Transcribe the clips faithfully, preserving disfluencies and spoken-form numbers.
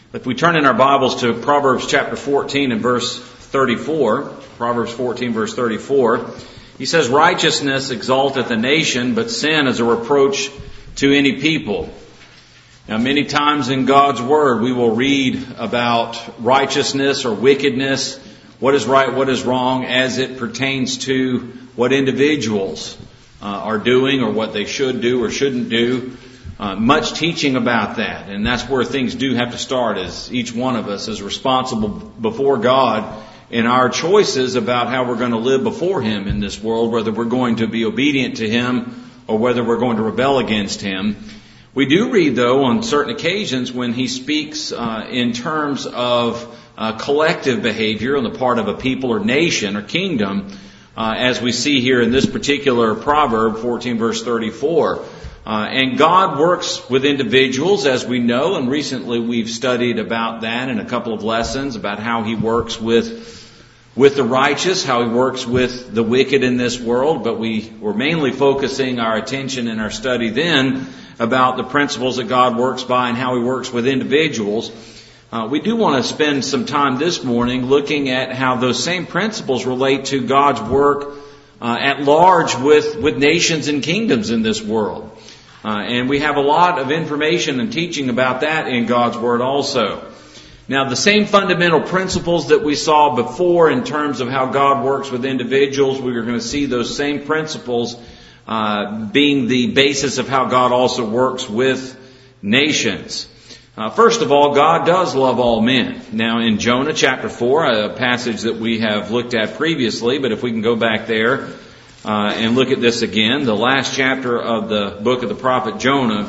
If we turn in our Bibles to Proverbs chapter fourteen and verse thirty-four, Proverbs fourteen verse thirty-four, he says, "Righteousness exalteth a nation, but sin is a reproach to any people." Now, many times in God's Word, we will read about righteousness or wickedness, what is right, what is wrong, as it pertains to what individuals uh, are doing or what they should do or shouldn't do. Uh, much teaching about that, and that's where things do have to start, as each one of us is responsible before God in our choices about how we're going to live before Him in this world, whether we're going to be obedient to Him or whether we're going to rebel against Him. We do read, though, on certain occasions when He speaks uh, in terms of uh, collective behavior on the part of a people or nation or kingdom, uh, as we see here in this particular proverb, fourteen verse thirty-four. Uh, and God works with individuals, as we know, and recently we've studied about that in a couple of lessons about how He works with with the righteous, how He works with the wicked in this world. But we were mainly focusing our attention in our study then about the principles that God works by and how He works with individuals. Uh, we do want to spend some time this morning looking at how those same principles relate to God's work uh, at large with, with nations and kingdoms in this world. Uh, and we have a lot of information and teaching about that in God's Word also. Now, the same fundamental principles that we saw before in terms of how God works with individuals, we are going to see those same principles uh, being the basis of how God also works with nations. Uh, first of all, God does love all men. Now, in Jonah chapter four, a passage that we have looked at previously, but if we can go back there, Uh, and look at this again, the last chapter of the book of the prophet Jonah.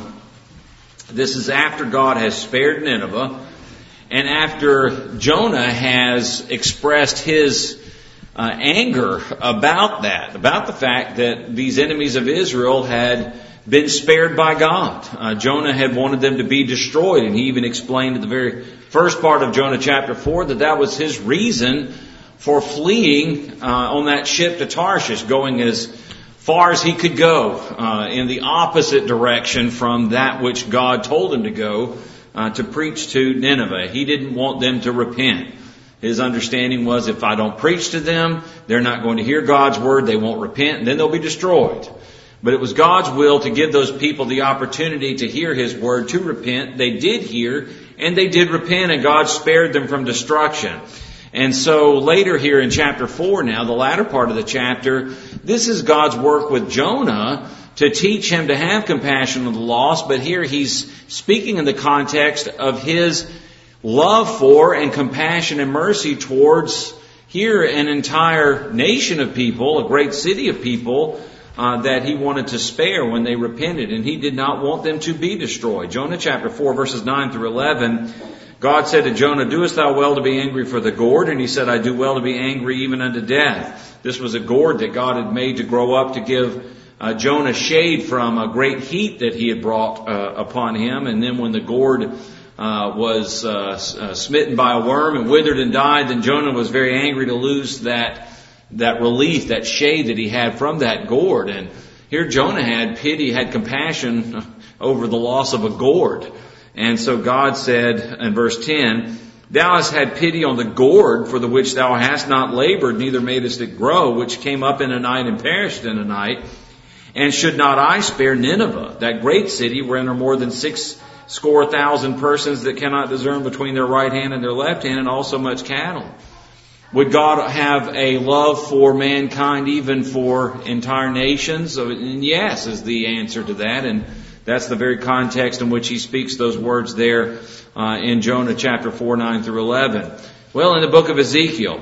This is after God has spared Nineveh, and after Jonah has expressed his uh, anger about that, about the fact that these enemies of Israel had been spared by God. Uh, Jonah had wanted them to be destroyed, and he even explained in the very first part of Jonah chapter four that that was his reason for fleeing uh, on that ship to Tarshish, going as far as he could go uh, in the opposite direction from that which God told him to go uh, to preach to Nineveh. He didn't want them to repent. His understanding was, if I don't preach to them, they're not going to hear God's word, they won't repent, and then they'll be destroyed. But it was God's will to give those people the opportunity to hear His word, to repent. They did hear, and they did repent, and God spared them from destruction. And so later here in chapter four now, the latter part of the chapter, this is God's work with Jonah to teach him to have compassion on the lost. But here He's speaking in the context of His love for and compassion and mercy towards here an entire nation of people, a great city of people uh, that He wanted to spare when they repented. And He did not want them to be destroyed. Jonah chapter four verses nine through eleven. God said to Jonah, "Doest thou well to be angry for the gourd?" And he said, "I do well to be angry even unto death." This was a gourd that God had made to grow up to give uh, Jonah shade from a great heat that He had brought uh, upon him. And then when the gourd uh, was uh, uh, smitten by a worm and withered and died, then Jonah was very angry to lose that that relief, that shade that he had from that gourd. And here Jonah had pity, had compassion over the loss of a gourd. And so God said in verse ten, "Thou hast had pity on the gourd for the which thou hast not labored, neither madest it grow, which came up in a night and perished in a night. And should not I spare Nineveh, that great city wherein are more than six score thousand persons that cannot discern between their right hand and their left hand, and also much cattle?" Would God have a love for mankind, even for entire nations? And yes, is the answer to that. And that's the very context in which He speaks those words there uh, in Jonah chapter four, nine through eleven. Well, in the book of Ezekiel,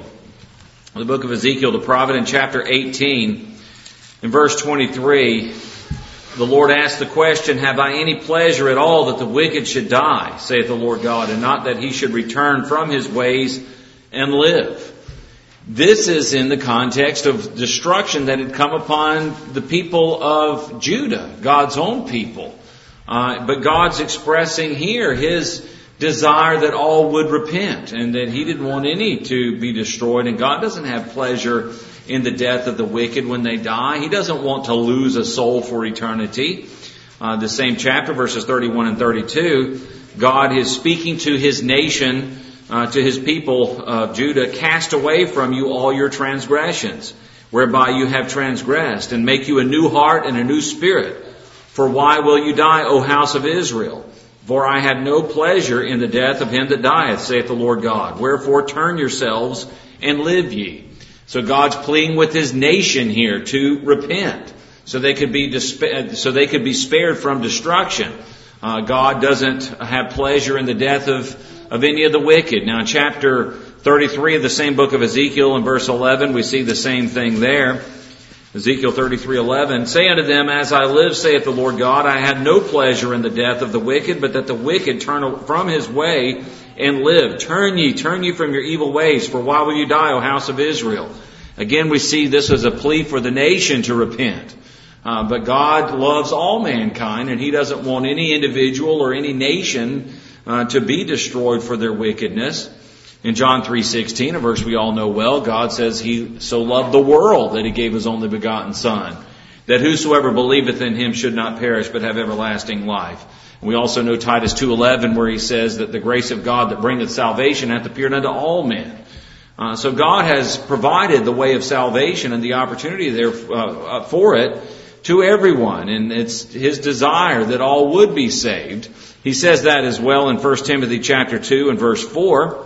the book of Ezekiel, the prophet, in chapter eighteen, in verse twenty-three, the Lord asked the question, "Have I any pleasure at all that the wicked should die, saith the Lord God, and not that he should return from his ways and live?" This is in the context of destruction that had come upon the people of Judah, God's own people. Uh, but God's expressing here His desire that all would repent, and that He didn't want any to be destroyed. And God doesn't have pleasure in the death of the wicked when they die. He doesn't want to lose a soul for eternity. Uh, the same chapter, verses thirty-one and thirty-two, God is speaking to His nation, uh, to His people of Judah, cast away from you all your transgressions, whereby you have transgressed, and make you a new heart and a new spirit. For why will you die, O house of Israel? For I have no pleasure in the death of him that dieth, saith the Lord God. Wherefore turn yourselves and live ye. So God's pleading with His nation here to repent, so they could be disp- so they could be spared from destruction. Uh, God doesn't have pleasure in the death of of any of the wicked. Now, in chapter thirty-three of the same book of Ezekiel, in verse eleven, we see the same thing there. Ezekiel thirty-three eleven, say unto them, as I live, saith the Lord God, I had no pleasure in the death of the wicked, but that the wicked turn from his way and live. Turn ye, turn ye from your evil ways, for why will you die, O house of Israel? Again, we see this as a plea for the nation to repent. Uh, but God loves all mankind, and He doesn't want any individual or any nation uh, to be destroyed for their wickedness. In John three sixteen, a verse we all know well, God says He so loved the world that He gave His only begotten Son, that whosoever believeth in Him should not perish but have everlasting life. And we also know Titus two eleven, where he says that the grace of God that bringeth salvation hath appeared unto all men. Uh, so God has provided the way of salvation and the opportunity there uh, for it to everyone, and it's His desire that all would be saved. He says that as well in First Timothy chapter two and verse four.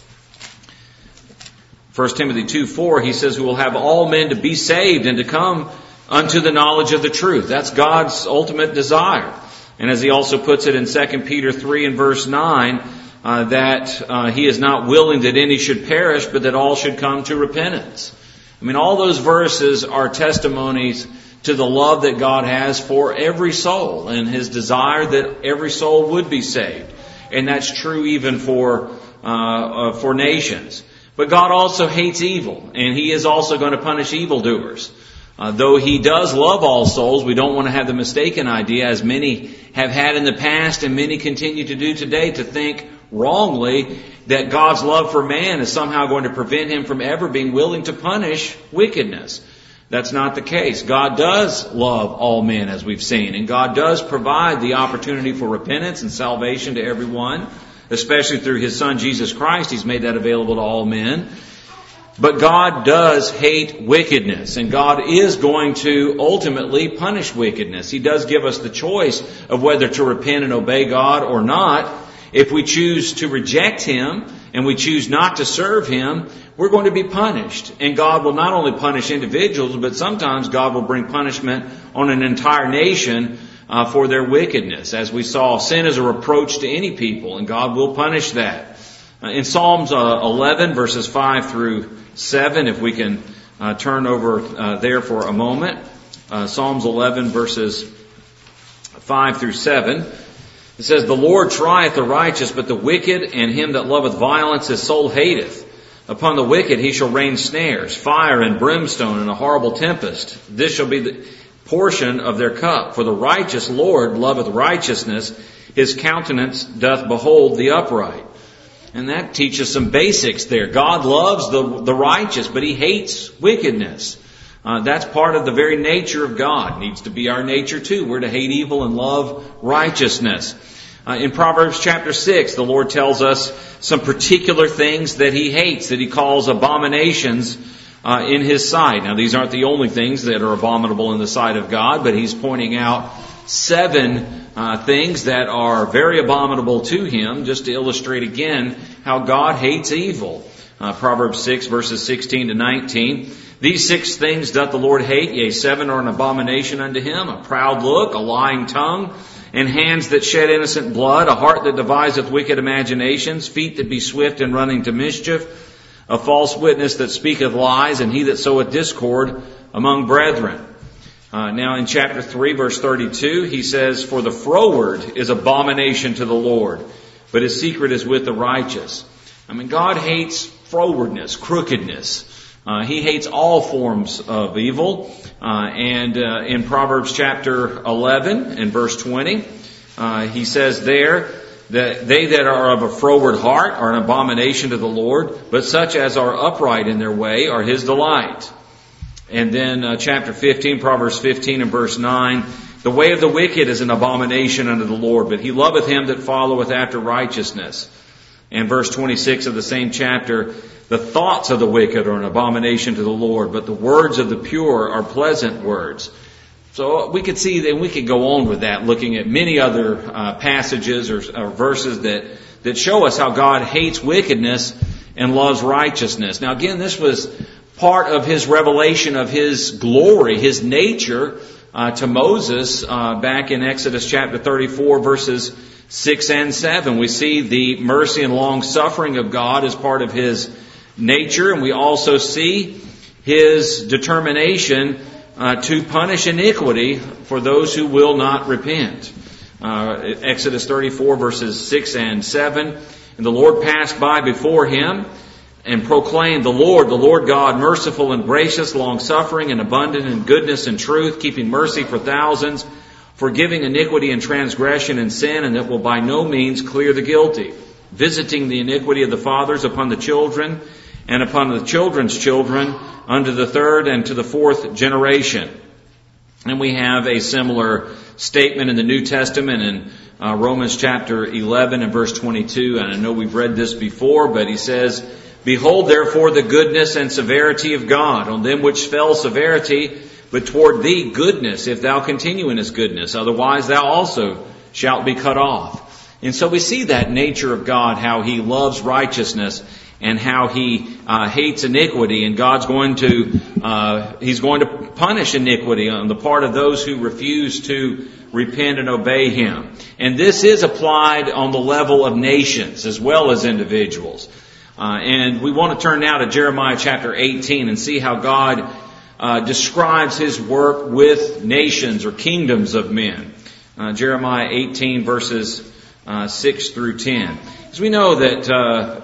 First Timothy two four, he says, who will have all men to be saved and to come unto the knowledge of the truth. That's God's ultimate desire. And as he also puts it in Second Peter three and verse nine, uh, that uh, He is not willing that any should perish, but that all should come to repentance. I mean, all those verses are testimonies to the love that God has for every soul and His desire that every soul would be saved. And that's true even for uh, uh, for nations. But God also hates evil, and He is also going to punish evildoers. Uh, though He does love all souls, we don't want to have the mistaken idea, as many have had in the past and many continue to do today, to think wrongly that God's love for man is somehow going to prevent Him from ever being willing to punish wickedness. That's not the case. God does love all men, as we've seen, and God does provide the opportunity for repentance and salvation to everyone, especially through His Son Jesus Christ. He's made that available to all men. But God does hate wickedness, and God is going to ultimately punish wickedness. He does give us the choice of whether to repent and obey God or not. If we choose to reject Him and we choose not to serve Him, we're going to be punished. And God will not only punish individuals, but sometimes God will bring punishment on an entire nation uh, for their wickedness. As we saw, sin is a reproach to any people, and God will punish that. Uh, in Psalms uh, eleven, verses five through seven, if we can uh, turn over uh, there for a moment. Uh, Psalms eleven, verses five through seven. It says, the Lord trieth the righteous, but the wicked and him that loveth violence his soul hateth. Upon the wicked He shall rain snares, fire and brimstone, and a horrible tempest. This shall be the portion of their cup. For the righteous Lord loveth righteousness. His countenance doth behold the upright. And that teaches some basics there. God loves the, the righteous, but He hates wickedness. Uh, that's part of the very nature of God. It needs to be our nature too. We're to hate evil and love righteousness. Uh, in Proverbs chapter six, the Lord tells us some particular things that He hates, that He calls abominations uh, in His sight. Now, these aren't the only things that are abominable in the sight of God, but He's pointing out seven uh, things that are very abominable to Him, just to illustrate again how God hates evil. Uh, Proverbs six, verses sixteen to nineteen. These six things doth the Lord hate, yea, seven are an abomination unto Him: a proud look, a lying tongue, and hands that shed innocent blood, a heart that deviseth wicked imaginations, feet that be swift in running to mischief, a false witness that speaketh lies, and he that soweth discord among brethren. Uh, now in chapter three, verse thirty-two, he says, for the froward is abomination to the Lord, but his secret is with the righteous. I mean, God hates frowardness, crookedness. Uh, he hates all forms of evil. Uh, and uh, in Proverbs chapter eleven and verse twenty, uh, he says there that they that are of a froward heart are an abomination to the Lord, but such as are upright in their way are His delight. And then uh, chapter fifteen, Proverbs fifteen and verse nine, The way of the wicked is an abomination unto the Lord, but he loveth him that followeth after righteousness. And verse twenty-six of the same chapter, the thoughts of the wicked are an abomination to the Lord, but the words of the pure are pleasant words. So we could see that we could go on with that, looking at many other uh, passages or, or verses that, that show us how God hates wickedness and loves righteousness. Now again, this was part of his revelation of his glory, his nature uh, to Moses uh, back in Exodus chapter thirty-four, verses six and seven. We see the mercy and long suffering of God as part of his nature, and we also see his determination uh, to punish iniquity for those who will not repent. Uh, Exodus thirty-four, verses six and seven. And the Lord passed by before him and proclaimed, the Lord, the Lord God, merciful and gracious, long-suffering and abundant in goodness and truth, keeping mercy for thousands, forgiving iniquity and transgression and sin, and that will by no means clear the guilty, visiting the iniquity of the fathers upon the children and upon the children's children unto the third and to the fourth generation. And we have a similar statement in the New Testament in uh, Romans chapter eleven and verse twenty-two. And I know we've read this before, but he says, behold therefore the goodness and severity of God on them which fell severity, but toward thee goodness, if thou continue in his goodness. Otherwise thou also shalt be cut off. And so we see that nature of God, how he loves righteousness and how he uh, hates iniquity. And God's going to, uh, he's going to punish iniquity on the part of those who refuse to repent and obey him. And this is applied on the level of nations as well as individuals. Uh, and we want to turn now to Jeremiah chapter eighteen and see how God uh, describes his work with nations or kingdoms of men. Uh, Jeremiah eighteen verses uh, six through ten. As we know that uh,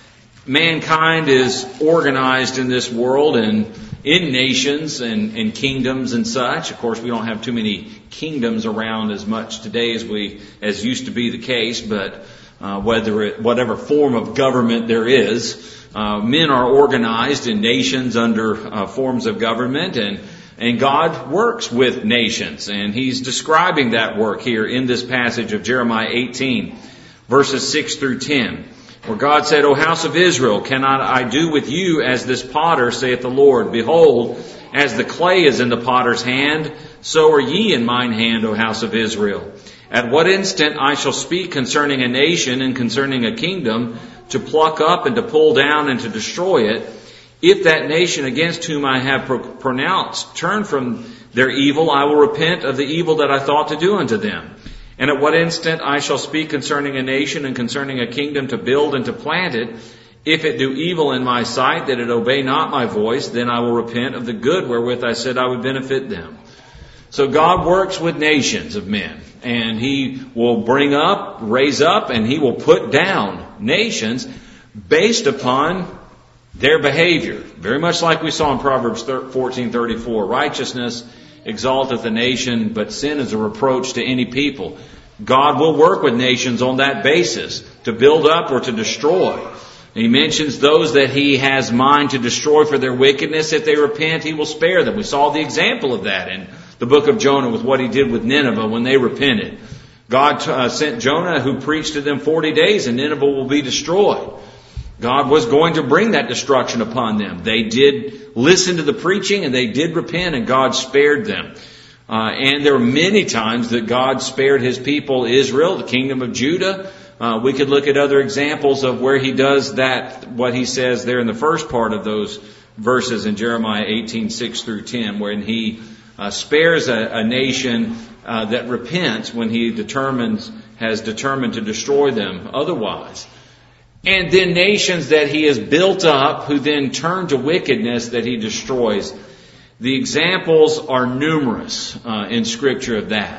mankind is organized in this world and in nations and, and kingdoms and such. Of course, we don't have too many kingdoms around as much today as we as used to be the case, but Uh, whether it, whatever form of government there is, uh, men are organized in nations under uh, forms of government, and and God works with nations, and he's describing that work here in this passage of Jeremiah eighteen, verses six through ten, where God said, O house of Israel, cannot I do with you as this potter, saith the Lord? Behold, as the clay is in the potter's hand, so are ye in mine hand, O house of Israel. At what instant I shall speak concerning a nation and concerning a kingdom, to pluck up and to pull down and to destroy it, if that nation against whom I have pro- pronounced turn from their evil, I will repent of the evil that I thought to do unto them. And at what instant I shall speak concerning a nation and concerning a kingdom to build and to plant it, if it do evil in my sight, that it obey not my voice, then I will repent of the good wherewith I said I would benefit them. So God works with nations of men, and he will bring up, raise up, and he will put down nations based upon their behavior. Very much like we saw in Proverbs fourteen thirty-four. Righteousness exalteth a nation, but sin is a reproach to any people. God will work with nations on that basis, to build up or to destroy. He mentions those that he has mind to destroy for their wickedness. If they repent, he will spare them. We saw the example of that in the book of Jonah with what he did with Nineveh when they repented. God uh, sent Jonah, who preached to them forty days, and Nineveh will be destroyed. God was going to bring that destruction upon them. They did listen to the preaching, and they did repent, and God spared them. Uh, and there were many times that God spared his people, Israel, the kingdom of Judah. Uh, we could look at other examples of where he does that, what he says there in the first part of those verses in Jeremiah eighteen, six through ten, when he uh, spares a, a nation uh, that repents when he determines, has determined to destroy them otherwise. And then nations that he has built up, who then turn to wickedness, that he destroys. The examples are numerous uh, in Scripture of that.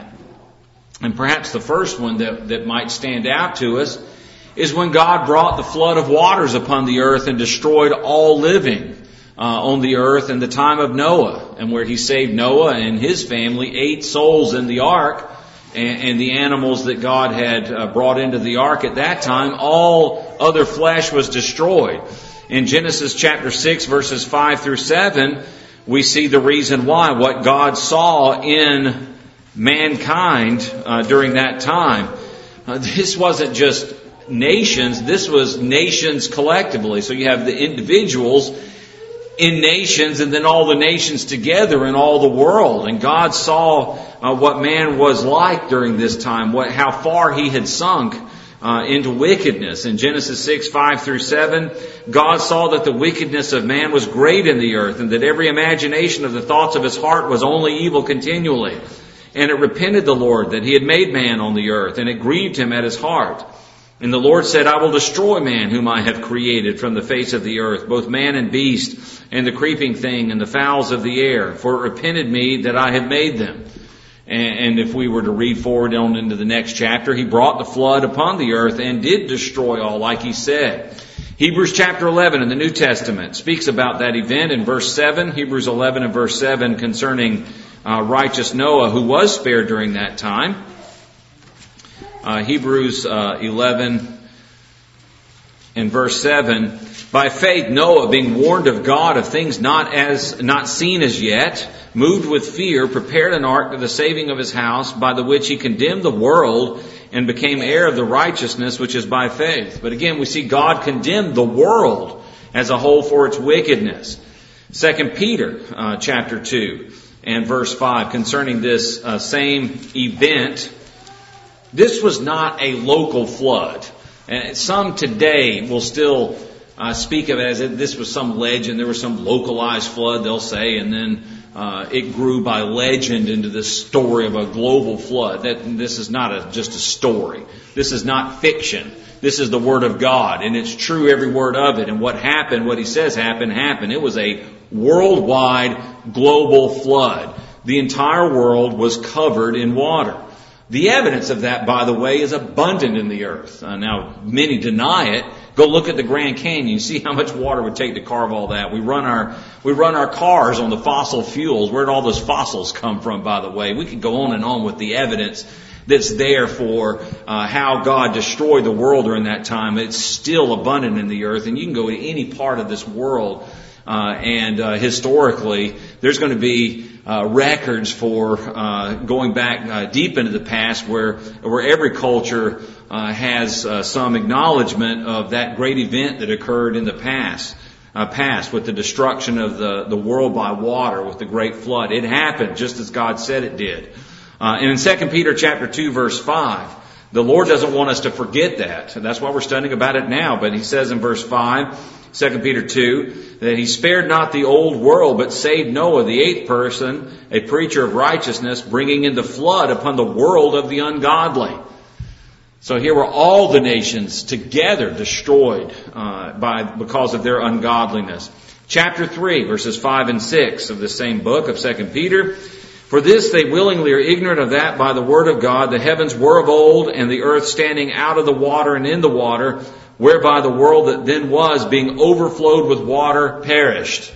And perhaps the first one that, that might stand out to us is when God brought the flood of waters upon the earth and destroyed all living uh, on the earth in the time of Noah, and where he saved Noah and his family, eight souls in the ark, and, and the animals that God had uh, brought into the ark at that time. All other flesh was destroyed. In Genesis chapter six, verses five through seven, we see the reason why, what God saw in mankind uh, during that time. Uh, this wasn't just nations, this was nations collectively. So you have the individuals in nations and then all the nations together in all the world. And God saw uh, what man was like during this time, what how far he had sunk uh, into wickedness. In Genesis six, five through seven, God saw that the wickedness of man was great in the earth, and that every imagination of the thoughts of his heart was only evil continually. And it repented the Lord that he had made man on the earth, and it grieved him at his heart. And the Lord said, I will destroy man whom I have created from the face of the earth, both man and beast, and the creeping thing, and the fowls of the air, for it repented me that I had made them. And if we were to read forward on into the next chapter, he brought the flood upon the earth and did destroy all, like he said. Hebrews chapter eleven in the New Testament speaks about that event in verse seven. Hebrews eleven and verse seven concerning uh, righteous Noah, who was spared during that time. Uh, Hebrews uh, eleven and verse seven. By faith Noah, being warned of God of things not as not seen as yet, moved with fear, prepared an ark to the saving of his house, by the which he condemned the world and became heir of the righteousness which is by faith. But again, we see God condemned the world as a whole for its wickedness. Second Peter uh, chapter two and verse five concerning this uh, same event. This was not a local flood. And some today will still uh, speak of it as if this was some legend. There was some localized flood, they'll say, and then uh, it grew by legend into this story of a global flood. That this is not a, just a story. This is not fiction. This is the Word of God, and it's true, every word of it. And what happened, what He says happened, happened. It was a worldwide, global flood. The entire world was covered in water. The evidence of that, by the way, is abundant in the earth. Uh, now, many deny it. Go look at the Grand Canyon. You see how much water it would take to carve all that. We run our we run our cars on the fossil fuels. Where did all those fossils come from, by the way? We could go on and on with the evidence that's there for uh, how God destroyed the world during that time. It's still abundant in the earth, and you can go to any part of this world, uh, and uh, historically, there's going to be uh, records for uh, going back uh, deep into the past, where where every culture uh, has uh, some acknowledgement of that great event that occurred in the past. Uh, past with the destruction of the, the world by water, with the great flood. It happened just as God said it did. Uh, and in Second Peter chapter two, verse five, the Lord doesn't want us to forget that. That's why we're studying about it now. But He says in verse five, Second Peter two, that He spared not the old world, but saved Noah, the eighth person, a preacher of righteousness, bringing in the flood upon the world of the ungodly. So here were all the nations together destroyed uh, by because of their ungodliness. Chapter three, verses five and six of the same book of Second Peter. For this they willingly are ignorant of that by the word of God, the heavens were of old, and the earth standing out of the water and in the water, whereby the world that then was, being overflowed with water, perished.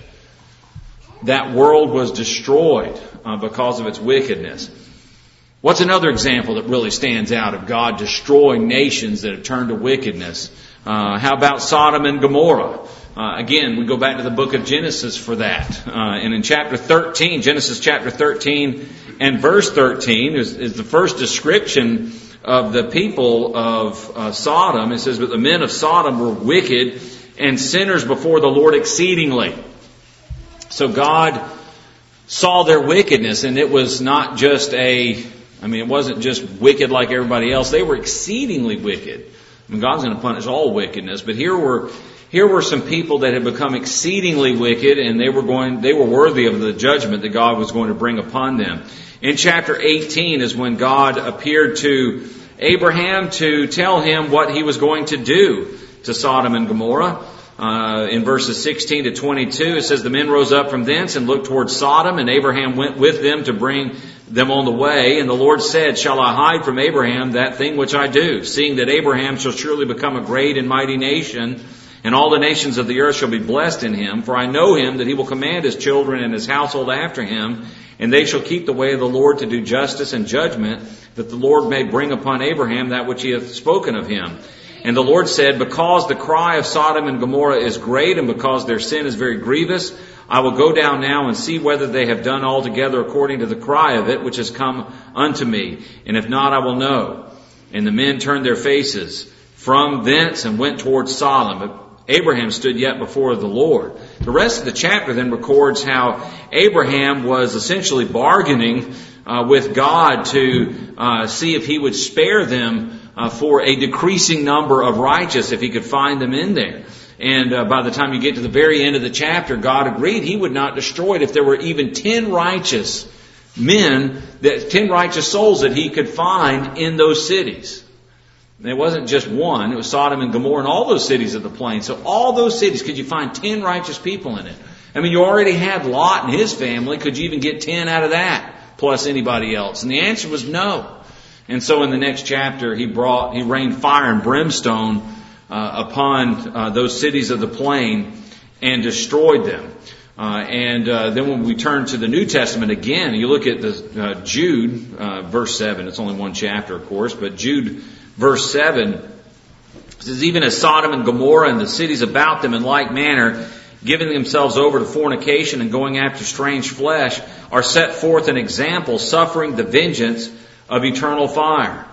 That world was destroyed uh, because of its wickedness. What's another example that really stands out of God destroying nations that have turned to wickedness? Uh, how about Sodom and Gomorrah? Uh, again, we go back to the book of Genesis for that. Uh, and in chapter thirteen, Genesis chapter thirteen and verse thirteen is, is the first description of the people of uh, Sodom. It says, but the men of Sodom were wicked and sinners before the Lord exceedingly. So God saw their wickedness, and it was not just a, I mean, it wasn't just wicked like everybody else. They were exceedingly wicked. I mean, God's going to punish all wickedness, but here were Here were some people that had become exceedingly wicked, and they were going, they were worthy of the judgment that God was going to bring upon them. In chapter eighteen is when God appeared to Abraham to tell him what He was going to do to Sodom and Gomorrah. Uh, in verses sixteen to twenty-two, it says, the men rose up from thence and looked toward Sodom, and Abraham went with them to bring them on the way. And the Lord said, shall I hide from Abraham that thing which I do, seeing that Abraham shall surely become a great and mighty nation, and all the nations of the earth shall be blessed in him. For I know him, that he will command his children and his household after him, and they shall keep the way of the Lord to do justice and judgment, that the Lord may bring upon Abraham that which He hath spoken of him. And the Lord said, because the cry of Sodom and Gomorrah is great, and because their sin is very grievous, I will go down now and see whether they have done altogether according to the cry of it, which has come unto me. And if not, I will know. And the men turned their faces from thence and went towards Sodom. But Abraham stood yet before the Lord. The rest of the chapter then records how Abraham was essentially bargaining uh, with God to uh, see if he would spare them uh, for a decreasing number of righteous, if he could find them in there. And uh, by the time you get to the very end of the chapter, God agreed he would not destroy it if there were even ten righteous men, that ten righteous souls that he could find in those cities. And it wasn't just one, it was Sodom and Gomorrah and all those cities of the plain. So all those cities, could you find ten righteous people in it? I mean, you already had Lot and his family. Could you even get ten out of that, plus anybody else? And the answer was no. And so in the next chapter, he brought, he rained fire and brimstone uh, upon uh, those cities of the plain and destroyed them. Uh, and uh, then when we turn to the New Testament again, you look at the uh, Jude, uh, verse seven. It's only one chapter, of course, but Jude, verse seven, says, even as Sodom and Gomorrah and the cities about them in like manner, giving themselves over to fornication and going after strange flesh, are set forth an example, suffering the vengeance of eternal fire.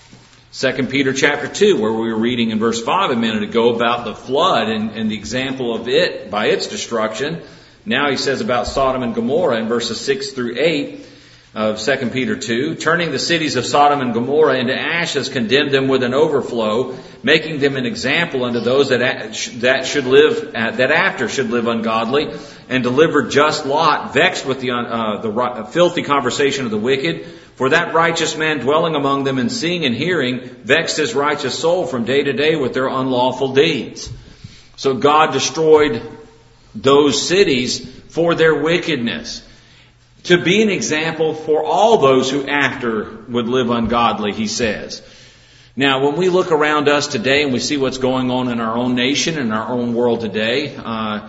Second Peter chapter two, where we were reading in verse five a minute ago about the flood and, and the example of it by its destruction. Now he says about Sodom and Gomorrah in verses six through eight of Second Peter two, turning the cities of Sodom and Gomorrah into ashes, condemned them with an overflow, making them an example unto those that that should live that after should live ungodly, and delivered just Lot, vexed with the uh, the filthy conversation of the wicked. For that righteous man dwelling among them and seeing and hearing vexed his righteous soul from day to day with their unlawful deeds. So God destroyed those cities for their wickedness, to be an example for all those who after would live ungodly, he says. Now, when we look around us today and we see what's going on in our own nation and our own world today, uh,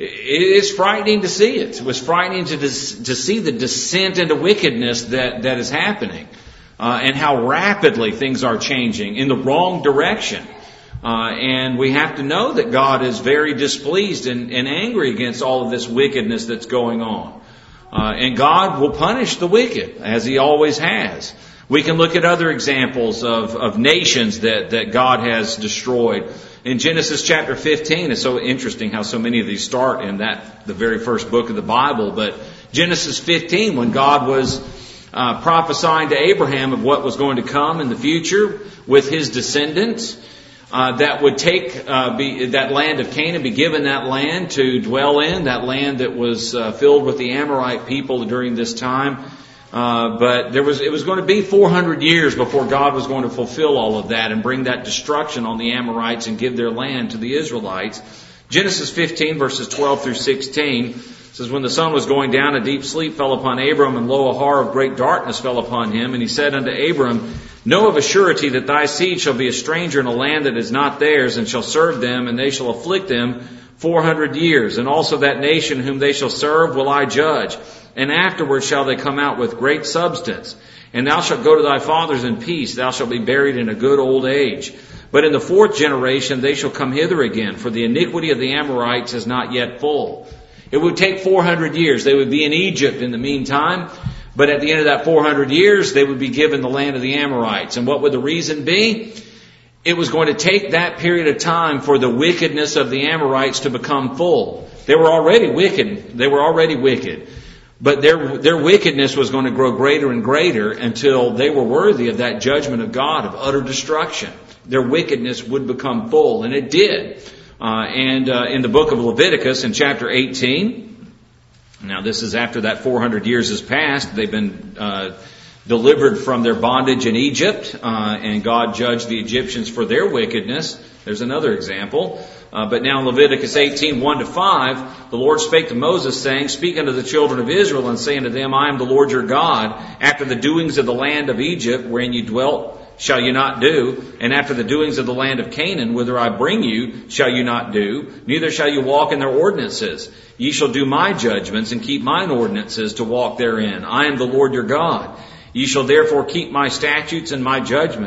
it's frightening to see it. It was frightening to dis- to see the descent into wickedness that, that is happening, uh, and how rapidly things are changing in the wrong direction. Uh, and we have to know that God is very displeased and, and angry against all of this wickedness that's going on. Uh, and God will punish the wicked, as He always has. We can look at other examples of, of nations that, that God has destroyed. In Genesis chapter fifteen, it's so interesting how so many of these start in that, the very first book of the Bible. But Genesis fifteen, when God was uh, prophesying to Abraham of what was going to come in the future with his descendants, Uh, that would take uh, be, that land of Canaan, be given that land to dwell in, that land that was uh, filled with the Amorite people during this time. Uh, but there was it was going to be four hundred years before God was going to fulfill all of that and bring that destruction on the Amorites and give their land to the Israelites. Genesis fifteen verses twelve through sixteen says, when the sun was going down, a deep sleep fell upon Abram, and lo, a horror of great darkness fell upon him. And he said unto Abram, know of a surety that thy seed shall be a stranger in a land that is not theirs, and shall serve them, and they shall afflict them four hundred years. And also that nation whom they shall serve will I judge. And afterward shall they come out with great substance. And thou shalt go to thy fathers in peace. Thou shalt be buried in a good old age. But in the fourth generation they shall come hither again, for the iniquity of the Amorites is not yet full. It would take four hundred years. They would be in Egypt in the meantime. But at the end of that four hundred years, they would be given the land of the Amorites. And what would the reason be? It was going to take that period of time for the wickedness of the Amorites to become full. They were already wicked. They were already wicked. But their, their wickedness was going to grow greater and greater until they were worthy of that judgment of God, of utter destruction. Their wickedness would become full. And it did. Uh, and uh, in the book of Leviticus, in chapter eighteen, now this is after that four hundred years has passed, they've been uh, delivered from their bondage in Egypt, uh, and God judged the Egyptians for their wickedness. There's another example. Uh, but now in Leviticus eighteen, one to five, the Lord spake to Moses, saying, speak unto the children of Israel, and say unto them, I am the Lord your God. After the doings of the land of Egypt, wherein you dwelt, shall you not do, and after the doings of the land of Canaan, whither I bring you, shall you not do, neither shall you walk in their ordinances. Ye shall do my judgments, and keep mine ordinances to walk therein. I am the Lord your God. Ye shall therefore keep my statutes and my judgments.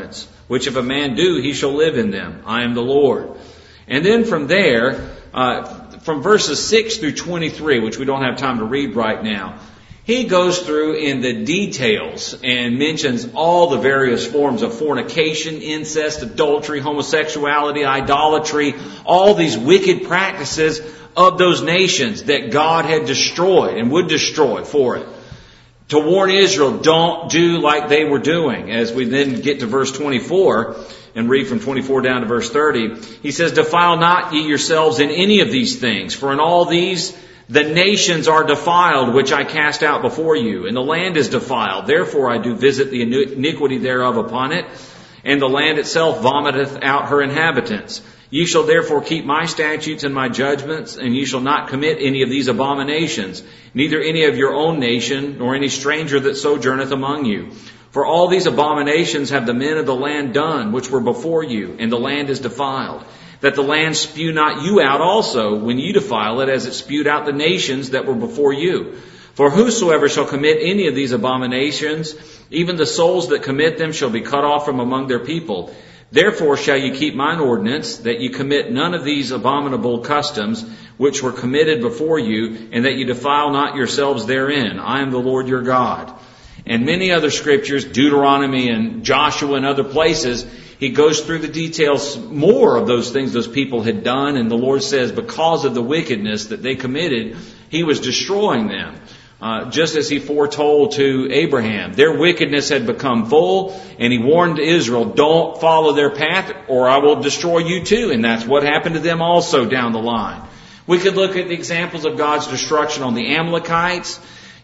which if a man do, he shall live in them. I am the Lord. And then from there, uh, from verses six through twenty-three, which we don't have time to read right now, he goes through in the details and mentions all the various forms of fornication, incest, adultery, homosexuality, idolatry, all these wicked practices of those nations that God had destroyed and would destroy for it. To warn Israel, don't do like they were doing. As we then get to verse twenty-four and read from twenty-four down to verse thirty, he says, defile not ye yourselves in any of these things, for in all these the nations are defiled, which I cast out before you, and the land is defiled. Therefore I do visit the iniquity thereof upon it, and the land itself vomiteth out her inhabitants. Ye shall therefore keep my statutes and my judgments, and ye shall not commit any of these abominations, neither any of your own nation, nor any stranger that sojourneth among you. For all these abominations have the men of the land done, which were before you, and the land is defiled. That the land spew not you out also, when ye defile it, as it spewed out the nations that were before you. For whosoever shall commit any of these abominations, even the souls that commit them shall be cut off from among their people. Therefore shall ye keep mine ordinance, that ye commit none of these abominable customs, which were committed before you, and that ye defile not yourselves therein. I am the Lord your God. And many other scriptures, Deuteronomy and Joshua and other places, he goes through the details more of those things those people had done. And the Lord says because of the wickedness that they committed, he was destroying them. Uh, just as he foretold to Abraham. Their wickedness had become full, and he warned Israel, don't follow their path or I will destroy you too. And that's what happened to them also down the line. We could look at the examples of God's destruction on the Amalekites,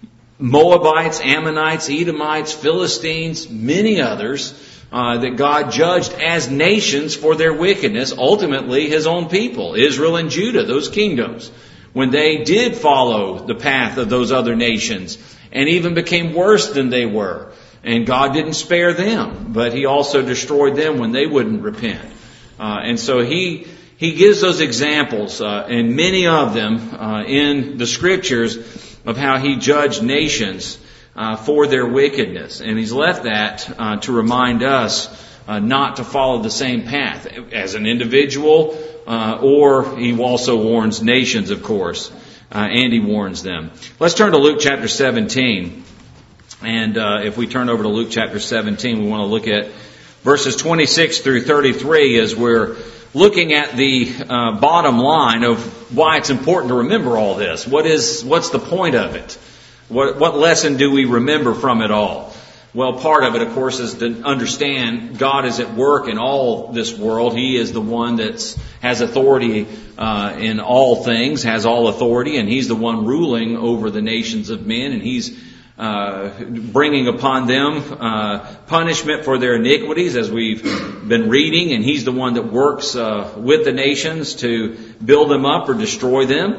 Moabites, Ammonites, Edomites, Philistines, many others uh, that God judged as nations for their wickedness, ultimately his own people, Israel and Judah, those kingdoms, when they did follow the path of those other nations and even became worse than they were. And God didn't spare them, but he also destroyed them when they wouldn't repent. Uh, and so he he gives those examples, uh, and many of them uh, in the scriptures, of how he judged nations uh, for their wickedness. And he's left that uh, to remind us uh, not to follow the same path as an individual, uh, or he also warns nations, of course, uh, and he warns them. Let's turn to Luke chapter seventeen. And uh, if we turn over to Luke chapter seventeen, we want to look at verses twenty-six through thirty-three as we're looking at the uh, bottom line of why it's important to remember all this. What is, what's the point of it? What, what lesson do we remember from it all? Well, part of it, of course, is to understand God is at work in all this world. He is the one that has authority uh, in all things, has all authority, and He's the one ruling over the nations of men, and He's Uh, bringing upon them uh, punishment for their iniquities, as we've been reading, and He's the one that works uh, with the nations to build them up or destroy them.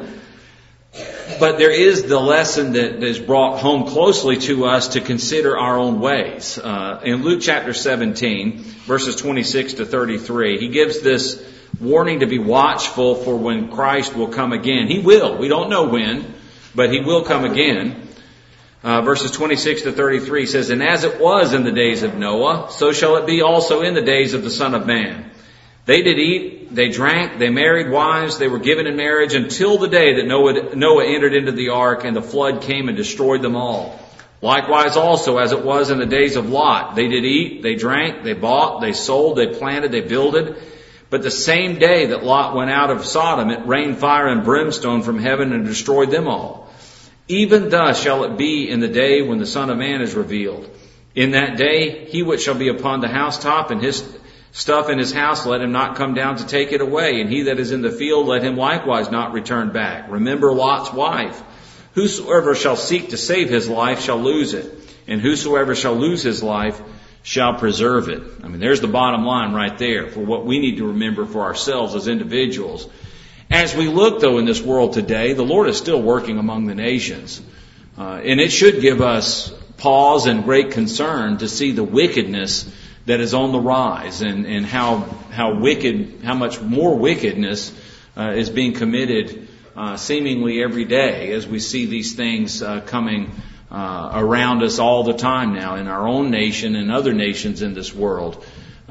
But there is the lesson that is brought home closely to us to consider our own ways. Uh, in Luke chapter seventeen, verses twenty-six to thirty-three, He gives this warning to be watchful for when Christ will come again. He will. We don't know when, but He will come again. Uh, verses twenty-six to thirty-three says, And as it was in the days of Noah, so shall it be also in the days of the Son of Man. They did eat, they drank, they married wives, they were given in marriage until the day that Noah, Noah entered into the ark, and the flood came and destroyed them all. Likewise also, as it was in the days of Lot, they did eat, they drank, they bought, they sold, they planted, they builded. But the same day that Lot went out of Sodom, it rained fire and brimstone from heaven and destroyed them all. Even thus shall it be in the day when the Son of Man is revealed. In that day, he which shall be upon the housetop and his stuff in his house, let him not come down to take it away. And he that is in the field, let him likewise not return back. Remember Lot's wife. Whosoever shall seek to save his life shall lose it. And whosoever shall lose his life shall preserve it. I mean, there's the bottom line right there for what we need to remember for ourselves as individuals. As we look, though, in this world today, the Lord is still working among the nations. Uh, and it should give us pause and great concern to see the wickedness that is on the rise, and, and how how wicked, how much more wickedness uh, is being committed uh, seemingly every day as we see these things uh, coming uh, around us all the time now in our own nation and other nations in this world.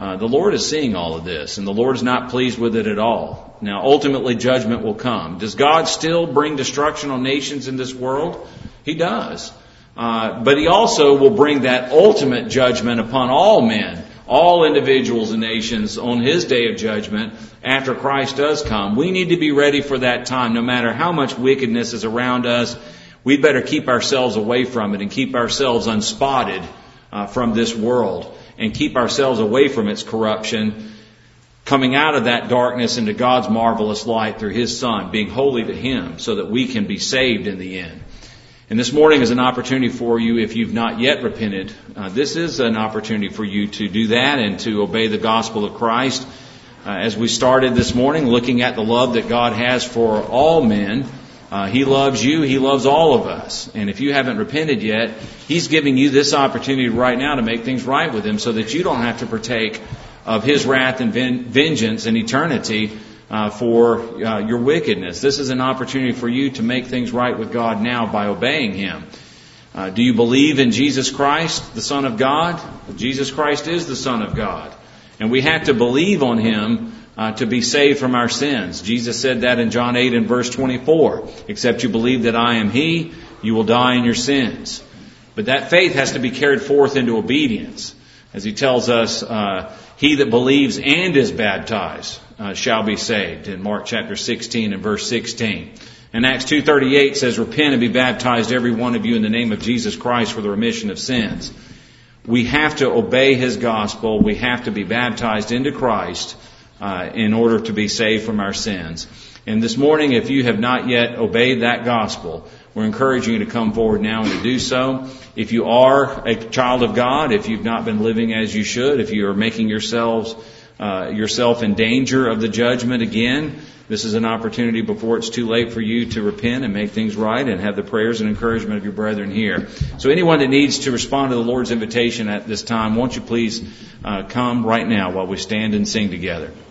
Uh, the Lord is seeing all of this, and the Lord is not pleased with it at all. Now, ultimately, judgment will come. Does God still bring destruction on nations in this world? He does. Uh, but He also will bring that ultimate judgment upon all men, all individuals and nations on His day of judgment after Christ does come. We need to be ready for that time. No matter how much wickedness is around us, we'd better keep ourselves away from it and keep ourselves unspotted uh, from this world and keep ourselves away from its corruption, coming out of that darkness into God's marvelous light through His Son, being holy to Him so that we can be saved in the end. And this morning is an opportunity for you, if you've not yet repented, uh, this is an opportunity for you to do that and to obey the gospel of Christ. Uh, as we started this morning, looking at the love that God has for all men, uh, He loves you, He loves all of us. And if you haven't repented yet, He's giving you this opportunity right now to make things right with Him so that you don't have to partake of His wrath and ven- vengeance in eternity Uh, for uh, your wickedness. This is an opportunity for you to make things right with God now by obeying Him. Uh, do you believe in Jesus Christ, the Son of God? Jesus Christ is the Son of God. And we have to believe on Him uh, to be saved from our sins. Jesus said that in John eight and verse twenty-four. Except you believe that I am He, you will die in your sins. But that faith has to be carried forth into obedience. As He tells us, uh, he that believes and is baptized Uh, shall be saved, in Mark chapter sixteen and verse sixteen. And Acts two thirty-eight says, repent and be baptized every one of you in the name of Jesus Christ for the remission of sins. We have to obey His gospel. We have to be baptized into Christ uh, in order to be saved from our sins. And this morning, if you have not yet obeyed that gospel, we're encouraging you to come forward now and to do so. If you are a child of God, if you've not been living as you should, if you are making yourselves Uh, yourself in danger of the judgment again, this is an opportunity before it's too late for you to repent and make things right and have the prayers and encouragement of your brethren here. So anyone that needs to respond to the Lord's invitation at this time, won't you please uh, come right now while we stand and sing together.